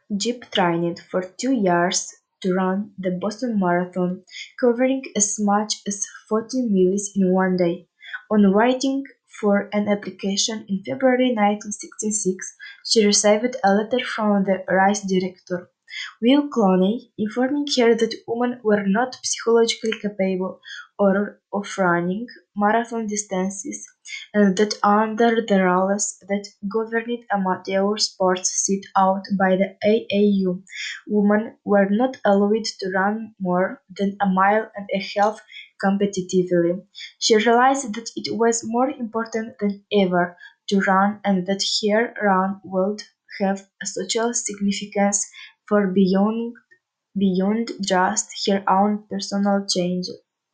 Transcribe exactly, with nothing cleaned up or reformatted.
Jeep trained for two years to run the Boston Marathon, covering as much as fourteen miles in one day. On writing for an application in February nineteen sixty-six, she received a letter from the race director, Will Clooney, informing her that women were not psychologically capable or of running marathon distances, and that under the rules that governed amateur sports set out by the A A U, women were not allowed to run more than a mile and a half competitively. She realized that it was more important than ever to run and that her run would have a social significance for beyond beyond just her own personal change.